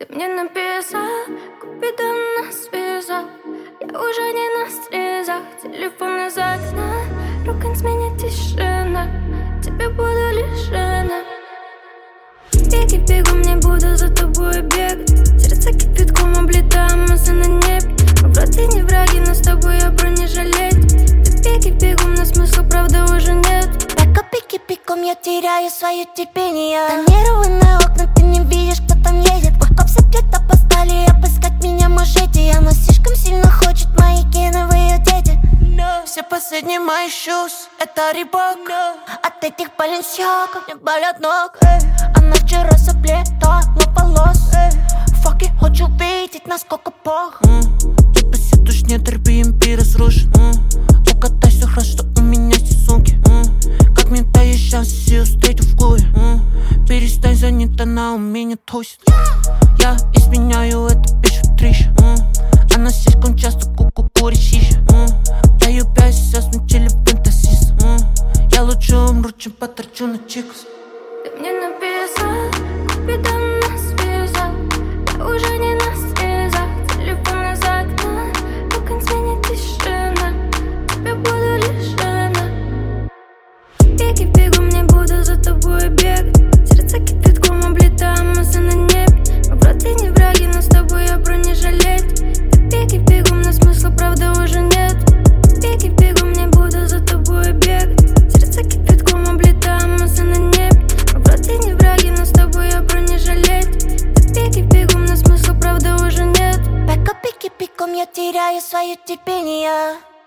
Ты мне написал, Купидон нас связал. Я уже не на стрезах, телефон из окна, рук на смене тишина, тебе буду лишена. Беги, бегом, не буду за тобой бегать. Сердце кипятком облетаем, мысли на небе. Мы вроде не враги, но с тобой я бронежилет. Ты беги, бегом, но смысла правда уже нет. Так пики-пиком я теряю свое терпение. Тонированные окна, ты не видишь, кто там едет. Пока все где-то постали обыскать меня можете. Она слишком сильно хочет мои гены в ее дети. Все последние мои shoes, это Рибок. От этих Balenciaga мне болят ног. Она вчера соплетала волос. Факи, хочу видеть, насколько плохо. Типа сидушь, не терпи, импи разрушен. Угадай, все хорошо, у меня есть сумки. Как мне доезжал, сил встретил в клубе. Перестань, занята, она у меня тусит. Я изменяю эту пищу трищу. Она слишком часто курит шиши. Даю 5, сейчас смутили фантазис. Я лучше умру, чем потрачу на чикс. Ты мне написал, Купидон нас связал. Я уже не на стрезах, телефон из окна, рук на смене тишина, тебе буду лишена. Беги, бегом, не буду за тобой бегать. Сердце кипятком облетаем, мысли на небе. Мы вроде не враги, но с тобой я бронежилет. Ты беги, бегом, но смысла правда уже нет. Беги, бегом, не буду за тобой бегать. Сердце кипятком облетаем, мысли на небе. Мы вроде не враги, но с тобой я бронежилет. Ты беги, бегом, но смысла правда уже нет. Пока пики-пиком я теряю свое терпение.